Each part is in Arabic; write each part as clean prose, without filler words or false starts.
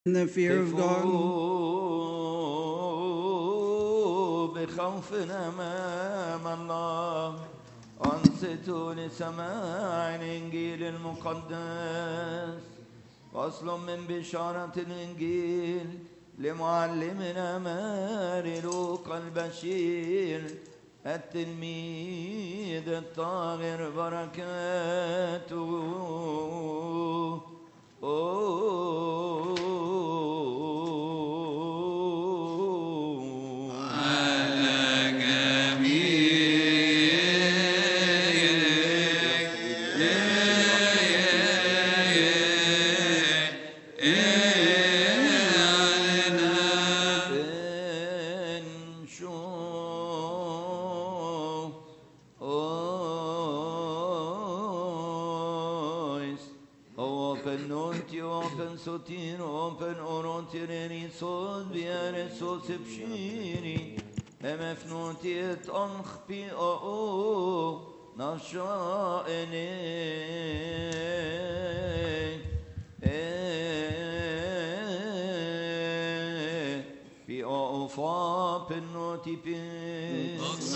In the fear of God, بخوف أمام الله أنصتوا لسماع الإنجيل المقدس. فصل من بشارة الإنجيل لمعلمنا ماري لوقا البشير التلميذ الطاهر بركاته Open orontireni sod biare sos bshiri emefnotiet onkhpi o nashaene bi ofa penotipin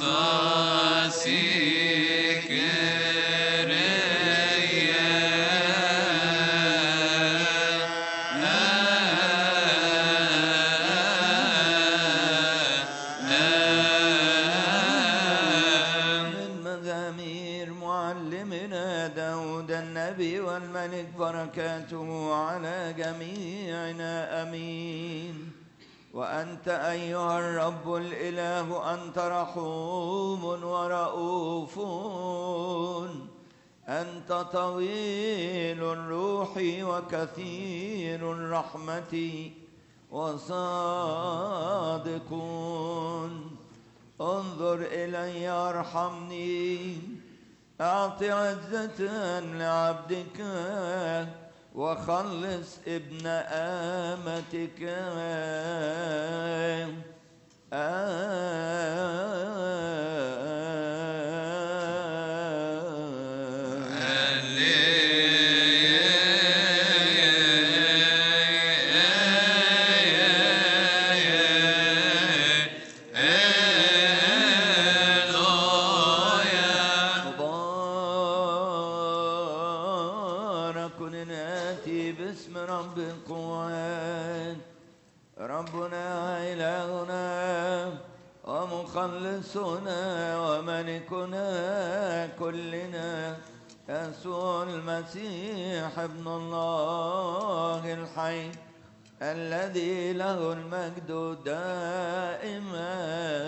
والملك بركاته على جميعنا أمين. وأنت أيها الرب الإله أنت رحوم ورؤوف، أنت طويل الروح وكثير الرحمة وصادق. انظر إلي ارحمني، أعط عزة لعبدك وخلص ابن آمتك. ربنا إلهنا ومخلصنا وملكنا كلنا يسوع المسيح ابن الله الحي الذي له المجد دائما.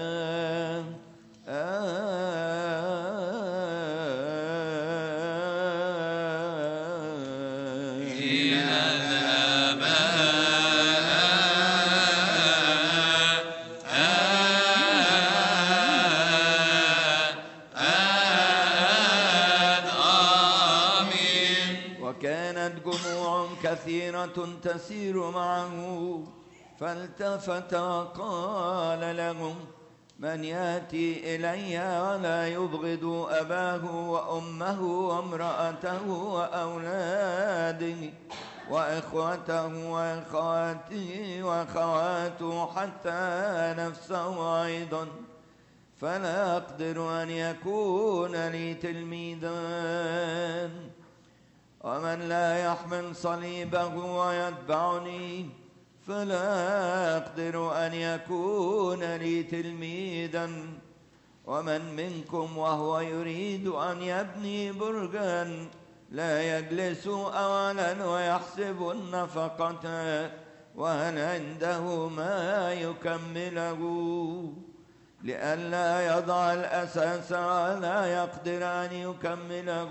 كثيرة تسير معه فالتفت وقال لهم: من يأتي إلي ولا يبغض أباه وأمه وامرأته وأولاده وإخوته وأخواته وأخواته حتى نفسه أيضا فلا أقدر أن يكون لي تلميذا. ومن لا يحمل صليبه ويتبعني فلا أقدر أن يكون لي تلميذا. ومن منكم وهو يريد أن يبني برجا لا يجلس أولا ويحسب النفقة وهل عنده ما يكمله، لئلا يضع الأساس ولا يقدر أن يكمله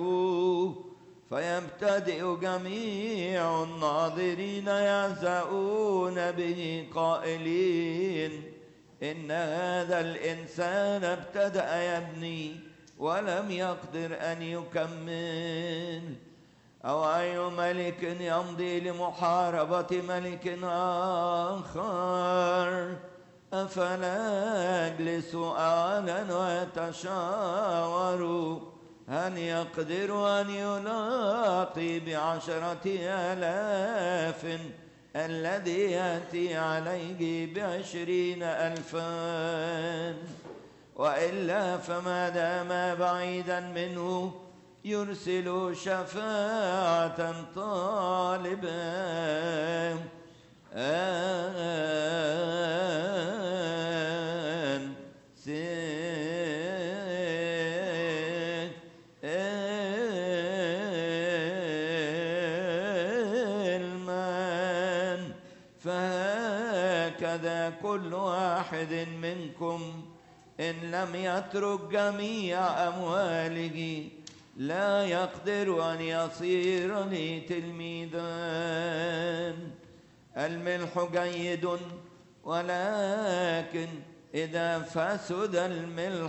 فيبتدئ جميع الناظرين يهزؤون به قائلين: إن هذا الإنسان ابتدأ يبني ولم يقدر أن يكمل. أو أي ملك يمضي لمحاربة ملك آخر أفلا يجلس أولا ويتشاور هل يقدر أن يلاقي ب10,000 الذي يأتي عليه ب20,000، وإلا فما دام بعيدا منه يرسل شفاعة طالبا فهكذا كل واحد منكم إن لم يترك جميع أمواله لا يقدر أن يصير لي تلميذا. الملح جيد، ولكن إذا فسد الملح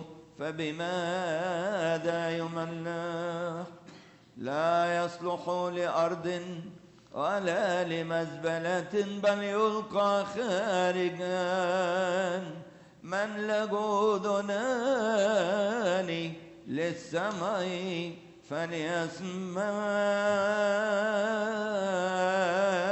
فبماذا يملح؟ لا يصلح لأرض ولا لمزبلة، بل يلقى خارجا. من له أذنان للسمع فليسمع.